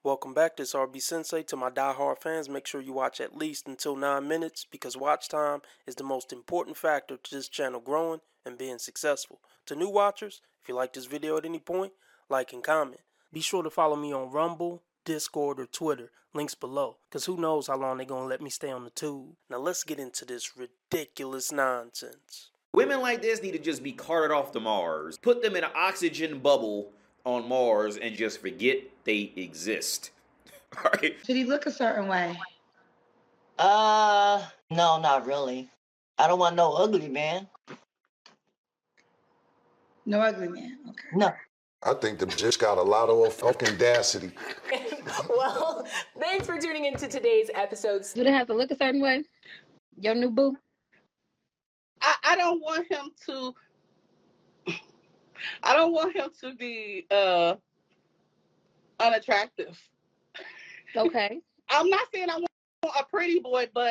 Welcome back, this RB Sensei. To my die-hard fans, make sure you watch at least until 9 minutes because watch time is the most important factor to this channel growing and being successful. To new watchers, if you like this video at any point, like and comment. Be sure to follow me on Rumble, Discord, or Twitter, links below, because who knows how long they're going to let me stay on the tube. Now let's get into this ridiculous nonsense. Women like this need to just be carted off to Mars. Put them in an oxygen bubble on Mars and just forget they exist. All right. Should he look a certain way? No, not really. I don't want no ugly man. No ugly man. Okay. No. I think them just got a lot of fucking audacity. Well, thanks for tuning into today's episodes. Do they have to look a certain way? Your new boo? I don't want him to. I don't want him to be unattractive. Okay. I'm not saying I want a pretty boy, but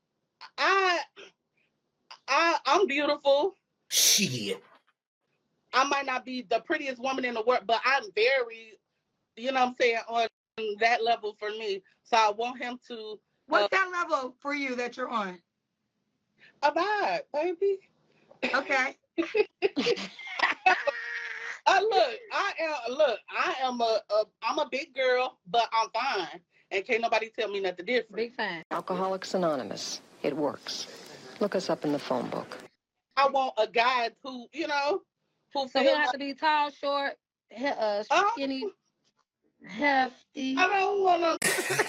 I'm beautiful. Shit. I might not be the prettiest woman in the world, but I'm very, you know what I'm saying, on that level for me. So I want him to. What's that level for you that you're on? A vibe, baby. Okay. I'm a big girl, but I'm fine. And can't nobody tell me nothing different. Big fan. Alcoholics Anonymous. It works. Look us up in the phone book. I want a guy who, you know, who So he'll have to be tall, short, skinny, hefty. I don't want to.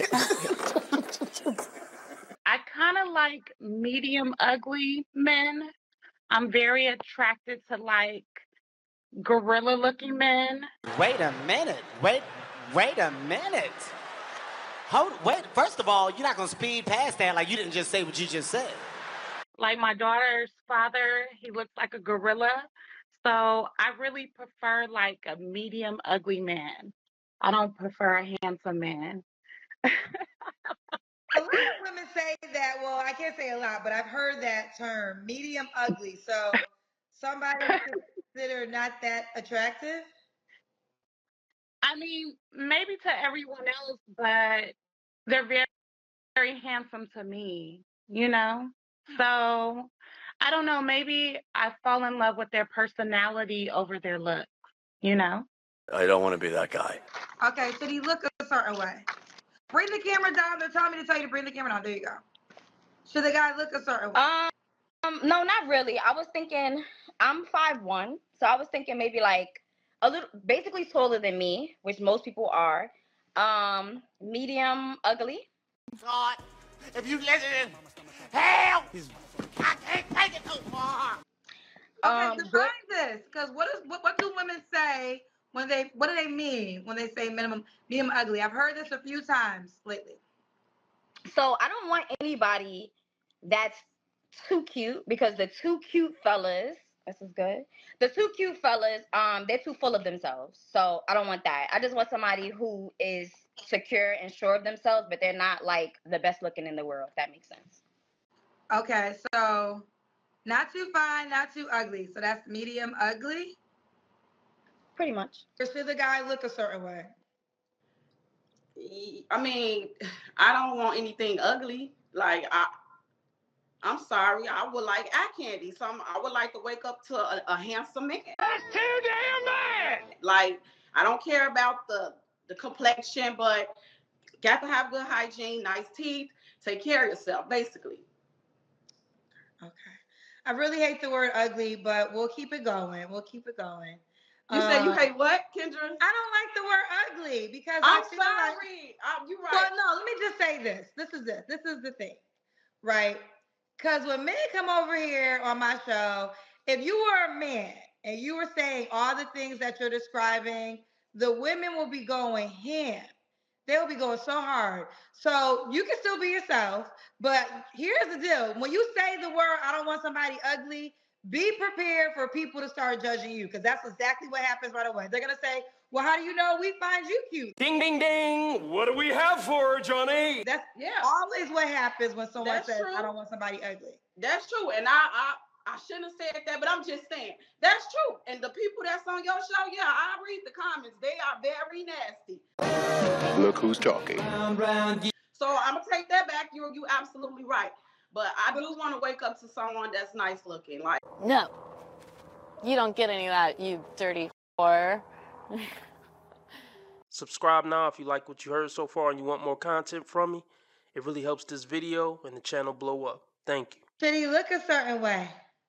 I kind of like medium ugly men. I'm very attracted to like gorilla looking men. Wait a minute. Wait a minute. Wait, first of all, you're not going to speed past that like you didn't just say what you just said. Like my daughter's father, he looks like a gorilla. So I really prefer like a medium ugly man. I don't prefer a handsome man. A lot of women say that. Well, I can't say a lot, but I've heard that term, medium ugly. So somebody considered not that attractive? I mean, maybe to everyone else, but they're very, very handsome to me, you know? So I don't know, maybe I fall in love with their personality over their looks, you know? I don't want to be that guy. Okay, should he look a certain way? Bring the camera down. They're telling me to tell you to bring the camera down. There you go. Should the guy look a certain way? No, not really. I was thinking, I'm 5'1", so I was thinking maybe like a little, basically taller than me, which most people are. Medium ugly. God, if you listen, hell, I can't take it no more. Okay, define this, because what do women say when what do they mean when they say medium ugly? I've heard this a few times lately. So I don't want anybody that's too cute, because the too cute fellas, this is good. The too cute fellas, they're too full of themselves. So I don't want that. I just want somebody who is secure and sure of themselves, but they're not like the best looking in the world, if that makes sense. Okay, so not too fine, not too ugly. So that's medium ugly? Pretty much. Or should the guy look a certain way? I mean, I don't want anything ugly. Like, I'm sorry, I would like eye candy. So I would like to wake up to a handsome man. That's too damn bad. Like, I don't care about the complexion, but got to have good hygiene, nice teeth, take care of yourself, basically. Okay. I really hate the word ugly, but we'll keep it going. We'll keep it going. You say you hate what, Kendra? I don't like the word ugly because I'm I feel sorry. You're right. Well, no, let me just say this. This is the thing, right? Because when men come over here on my show, if you were a man and you were saying all the things that you're describing, the women will be going ham. They'll be going so hard. So you can still be yourself, but here's the deal. When you say the word, I don't want somebody ugly, be prepared for people to start judging you, because that's exactly what happens right away. They're going to say, well, how do you know we find you cute? Ding, ding, ding. What do we have for her, Johnny? That's always what happens when someone says, true. I don't want somebody ugly. That's true. And I shouldn't have said that, but I'm just saying that's true. And the people that's on your show, yeah, I read the comments. They are very nasty. Look who's talking. So I'm gonna take that back. You absolutely right. But I do want to wake up to someone that's nice looking. Like, no, you don't get any of that, you dirty whore. Subscribe now if you like what you heard so far and you want more content from me. It really helps this video and the channel blow up. Thank you. Should he look a certain way?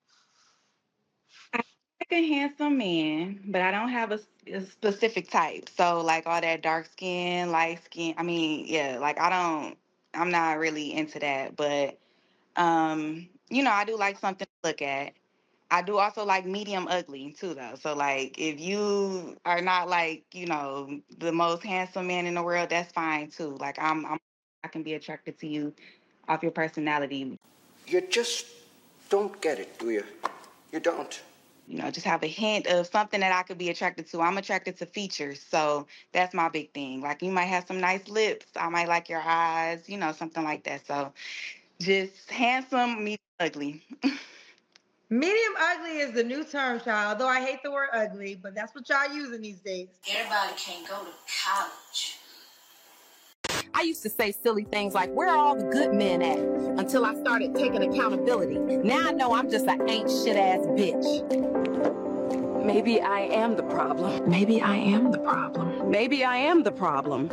I like a handsome man, but I don't have a specific type. So like all that dark skin, light skin. I mean, yeah, like I'm not really into that. But you know, I do like something to look at. I do also like medium ugly too, though. So like, if you are not like, you know, the most handsome man in the world, that's fine too. Like I can be attracted to you off your personality. You just don't get it, do you? You don't. You know, just have a hint of something that I could be attracted to. I'm attracted to features, so that's my big thing. Like, you might have some nice lips. I might like your eyes, you know, something like that. So just handsome, medium ugly. Medium ugly is the new term, child. Although I hate the word ugly, but that's what y'all using these days. Everybody can't go to college. I used to say silly things like, where are all the good men at? Until I started taking accountability. Now I know I'm just an ain't shit ass bitch. Maybe I am the problem. Maybe I am the problem. Maybe I am the problem.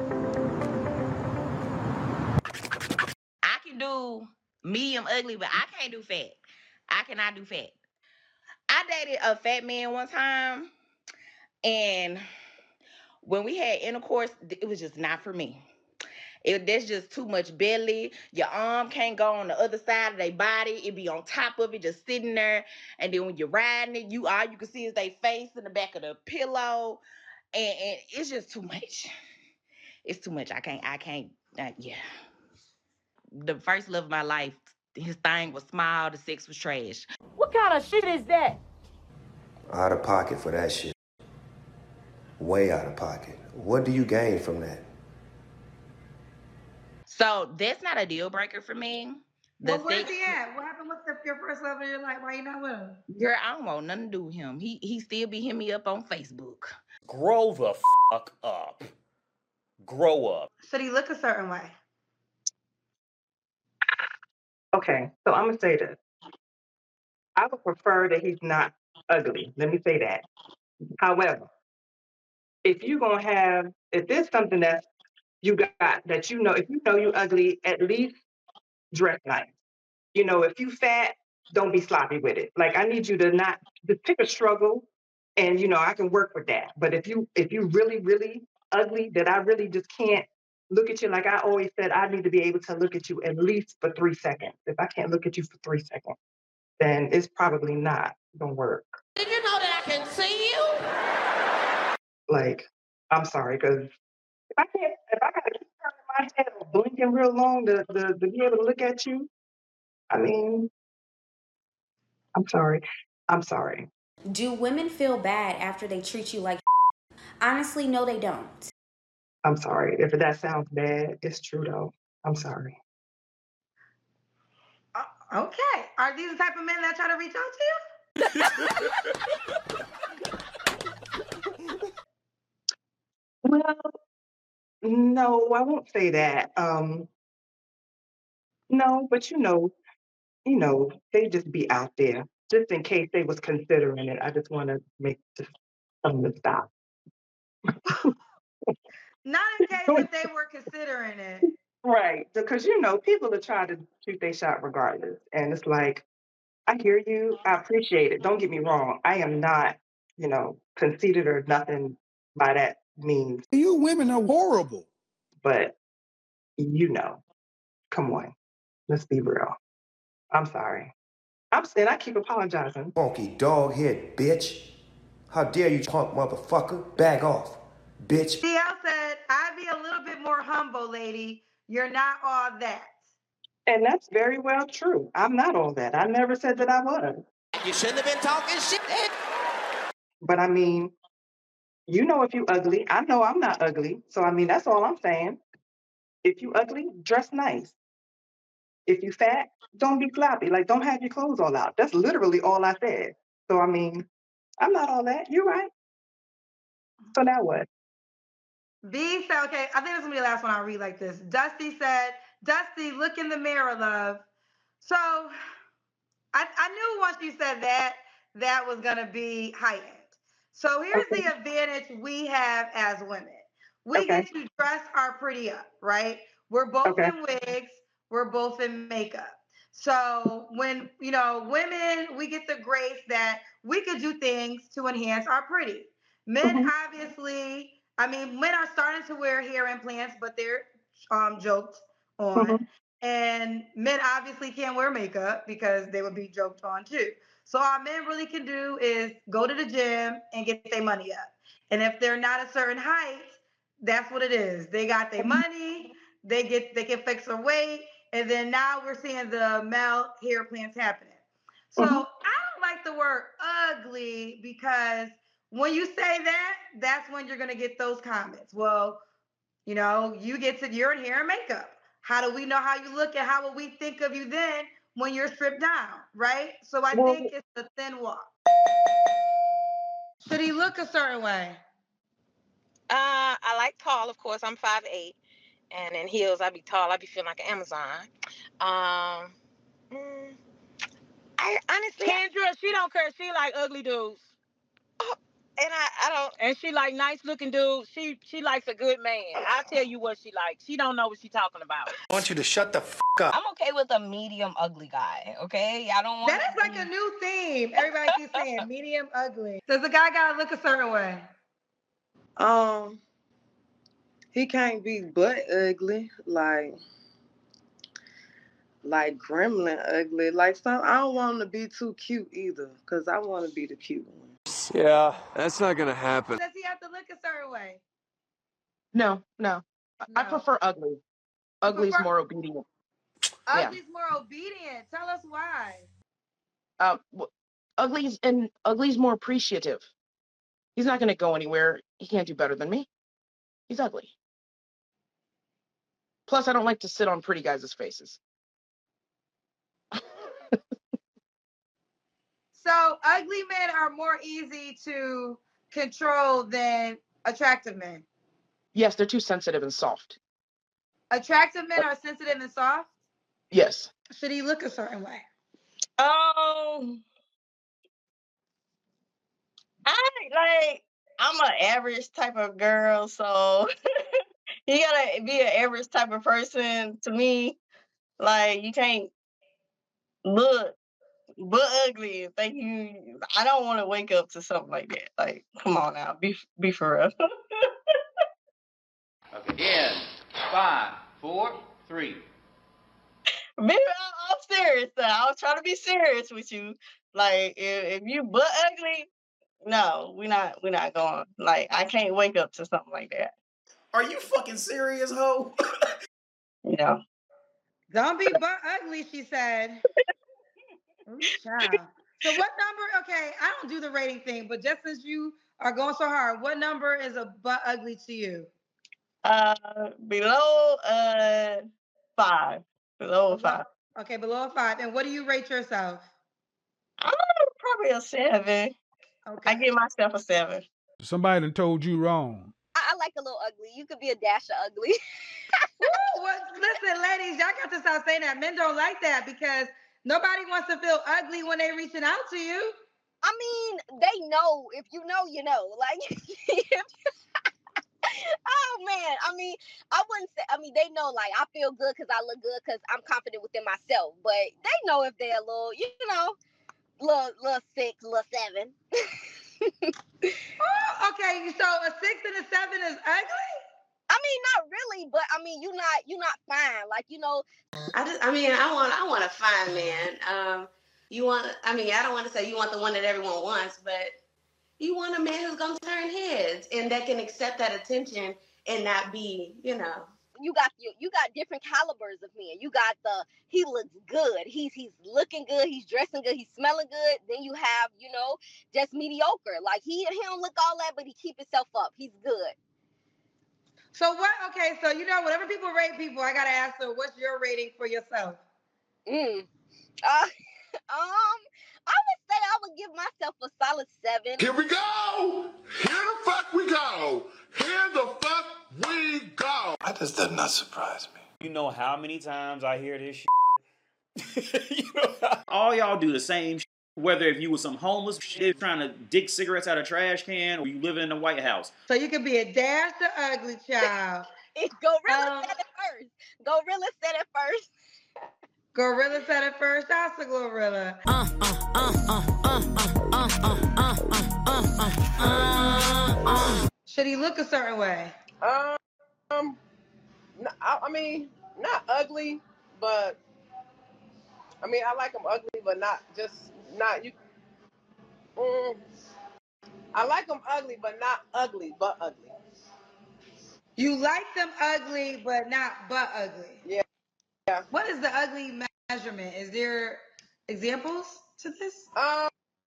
I can do medium ugly, but I can't do fat. I cannot do fat. I dated a fat man one time, and when we had intercourse, it was just not for me. There's just too much belly. Your arm can't go on the other side of their body. It be on top of it, just sitting there. And then when you're riding it, all you can see is their face in the back of the pillow. And it's just too much. It's too much. I can't, yeah. The first love of my life, his thing was small, the sex was trash. What kind of shit is that? Out of pocket for that shit. Way out of pocket. What do you gain from that? So that's not a deal breaker for me. Well, where's he at? What happened with your first love of your life? Why you not with him? Girl, I don't want nothing to do with him. He still be hitting me up on Facebook. Grow the fuck up. Grow up. Should he look a certain way? Okay, so I'm gonna say this. I would prefer that he's not ugly. Let me say that. However, if there's something that you got that you know, if you know you ugly, at least dress nice. You know, if you fat, don't be sloppy with it. Like, I need you to not just pick a struggle, and you know, I can work with that. But if you really, really ugly, that I really just can't look at you, like I always said, I need to be able to look at you at least for 3 seconds. If I can't look at you for 3 seconds, then it's probably not gonna work. Did you know that I can see you? Like, I'm sorry, because if I gotta keep turning my head or blinking real long to be able to look at you, I mean, I'm sorry. Do women feel bad after they treat you like honestly, no, they don't. I'm sorry. If that sounds bad, it's true though. I'm sorry. Okay. Are these the type of men that try to reach out to you? Well, no, I won't say that. No, but you know, they just be out there. Just in case they was considering it. I just want to make something to stop. Not in case if they were considering it. Right. Because, you know, people are trying to shoot their shot regardless. And it's like, I hear you. I appreciate it. Don't get me wrong. I am not, you know, conceited or nothing by that means. You women are horrible. But, you know, come on. Let's be real. I'm sorry. And I keep apologizing. Funky dog head, bitch. How dare you, punk motherfucker? Back off, bitch. DL said, I'd be a little bit more humble, lady. You're not all that. And that's very well true. I'm not all that. I never said that I was. You shouldn't have been talking shit. But I mean, you know, if you ugly, I know I'm not ugly. So I mean, that's all I'm saying. If you ugly, dress nice. If you fat, don't be floppy. Like, don't have your clothes all out. That's literally all I said. So, I mean, I'm not all that. You're right. So now what? B said, okay, I think this is gonna be the last one I'll read like this. Dusty said, Dusty, look in the mirror, love. So I knew once you said that was gonna be high end. So here's the advantage we have as women. We get to dress our pretty up, right? We're both in wigs, we're both in makeup. So when, women, we get the grace that we could do things to enhance our pretty. Men, obviously, men are starting to wear hair implants, but they're joked on. And men obviously can't wear makeup because they would be joked on too. So all men really can do is go to the gym and get their money up. And if they're not a certain height, that's what it is. They got their money, they can fix their weight, and then now we're seeing the male hair plants happening. So I don't like the word ugly because when you say that, that's when you're gonna get those comments. Well, you're in hair and makeup. How do we know how you look and how will we think of you then when you're stripped down, right? So I think it's a thin walk. Should he look a certain way? I like tall, of course. I'm 5'8", and in heels, I be tall. I be feeling like an Amazon. I honestly, Kendra, she don't care. She like ugly dudes. And I don't. And she like nice looking dudes. She likes a good man. I'll tell you what she likes. She don't know what she talking about. I want you to shut the f up. I'm okay with a medium ugly guy. Okay, I don't want. That is like a new theme. Everybody keeps saying medium ugly. Does the guy gotta look a certain way? He can't be butt ugly, like gremlin ugly. I don't want him to be too cute either, because I want to be the cute one. Yeah, that's not gonna happen. Does he have to look a certain way? No. I prefer ugly. Ugly's more obedient. Ugly's more obedient. Tell us why. Ugly's more appreciative. He's not going to go anywhere. He can't do better than me. He's ugly. Plus, I don't like to sit on pretty guys' faces. So ugly men are more easy to control than attractive men. Yes, they're too sensitive and soft. Attractive men are sensitive and soft? Yes. Should he look a certain way? I'm an average type of girl, so you gotta be an average type of person to me. Like, you can't look but ugly and think you. I don't want to wake up to something like that. Like, come on now, be for real. Okay, in 5, 4, 3. I'm serious though. I was trying to be serious with you. Like, if you butt ugly, no, we're not going. Like, I can't wake up to something like that. Are you fucking serious, ho? Yeah. Don't be butt ugly, she said. Ooh, child. So what number? Okay, I don't do the rating thing, but just as you are going so hard, what number is a butt ugly to you? Below 5. Below 5. Okay, below 5. And what do you rate yourself? Probably a 7. Okay. I give myself a 7. Somebody done told you wrong. I like a little ugly. You could be a dash of ugly. Well, listen, ladies, y'all got to stop saying that. Men don't like that because nobody wants to feel ugly when they're reaching out to you. I mean, they know. If you know, you know. Like, oh man. I mean, I wouldn't say. I mean, they know. Like, I feel good because I look good because I'm confident within myself. But they know if they're a little, little 6, little 7. Oh, okay. So a 6 and a 7 is ugly? I mean, not really, but I mean, you're not fine. Like, I want a fine man. I don't want to say you want the one that everyone wants, but you want a man who's gonna turn heads and that can accept that attention and not be, You got different calibers of men. You got he looks good. He's looking good. He's dressing good. He's smelling good. Then you have, just mediocre. Like he don't look all that, but he keep himself up. He's good. So what? Okay, so whenever people rate people, I gotta ask her, what's your rating for yourself? I would say I would give myself a solid 7. Here we go. Here the fuck we go. Here the fuck we go. Why does that not surprise me? You know how many times I hear this shit? All y'all do the same shit. Whether if you was some homeless shit trying to dig cigarettes out of a trash can or you living in the White House. So you could be a dash to ugly child. Gorilla said it first. Gorilla said it first. Gorilla said it first. That's a gorilla. Should he look a certain way? I mean, not ugly, but I mean, I like him ugly, but not you. I like them ugly, but not ugly, but ugly. You like them ugly, but not but ugly. Yeah. What is the ugly measurement? Is there examples to this? Oh,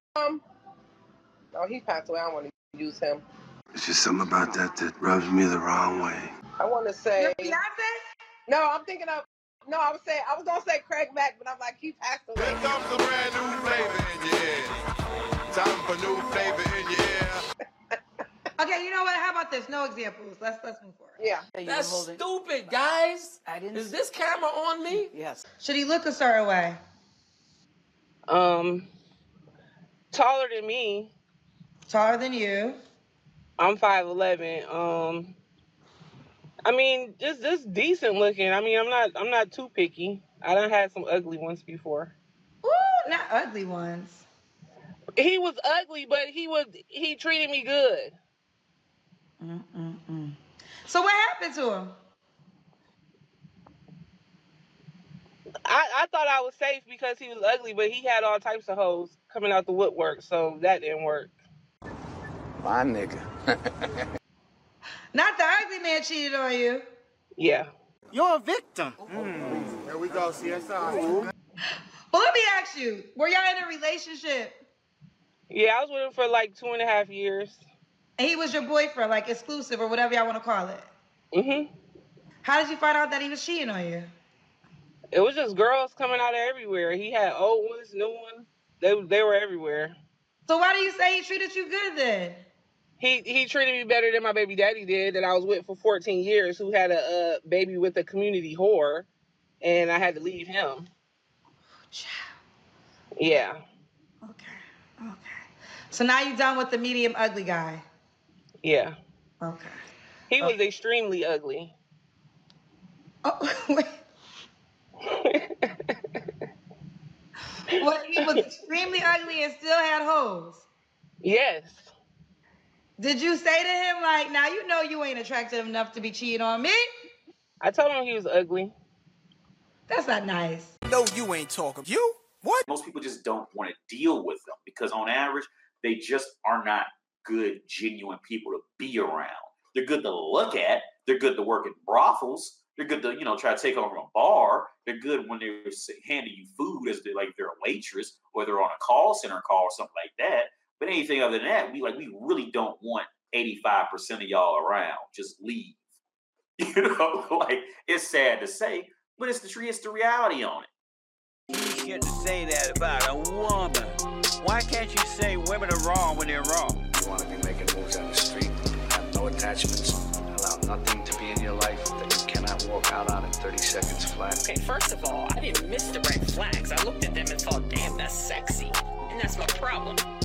he passed away. I don't want to use him. It's just something about that rubs me the wrong way. I want to say. Your fiance? No, I'm thinking of. No, I was gonna say Craig Mack, but I'm like, he passed away. Here comes a brand new flavor in your ear. Time for new flavor in your ear. Okay, you know what? How about this? No examples. Let's move forward. Yeah. That's stupid, guys. Is this camera on me? Yes. Should he look a certain way? Taller than me. Taller than you. I'm 5'11". I mean, just decent looking. I mean, I'm not too picky. I done had some ugly ones before. Ooh, not ugly ones. He was ugly, but he treated me good. So what happened to him? I thought I was safe because he was ugly, but he had all types of hoes coming out the woodwork, so that didn't work. My nigga. Not the ugly man cheated on you. Yeah. You're a victim. Here we go, CSI. Well, let me ask you, were y'all in a relationship? Yeah, I was with him for like 2.5 years. And he was your boyfriend, like exclusive or whatever y'all want to call it? Mm-hmm. How did you find out that he was cheating on you? It was just girls coming out of everywhere. He had old ones, new ones. They were everywhere. So why do you say he treated you good then? He treated me better than my baby daddy did that I was with for 14 years, who had a baby with a community whore, and I had to leave him. Yeah. Okay. So now you're done with the medium ugly guy? Yeah. Okay. He was extremely ugly. Oh, wait. Well, he was extremely ugly and still had hoes? Yes. Did you say to him, like, now you know you ain't attractive enough to be cheating on me? I told him he was ugly. That's not nice. No, you ain't talking. You? What? Most people just don't want to deal with them because on average, they just are not good, genuine people to be around. They're good to look at. They're good to work in brothels. They're good to, try to take over from a bar. They're good when they're handing you food as they're a waitress or they're on a call center call or something like that. But anything other than that, we really don't want 85% of y'all around. Just leave. It's sad to say, but it's the reality on it. You get to say that about a woman. Why can't you say women are wrong when they're wrong? You want to be making moves on the street, have no attachments, allow nothing to be in your life that you cannot walk out on in 30 seconds flat. Okay, first of all, I didn't miss the red flags. I looked at them and thought, damn, that's sexy. And that's my problem.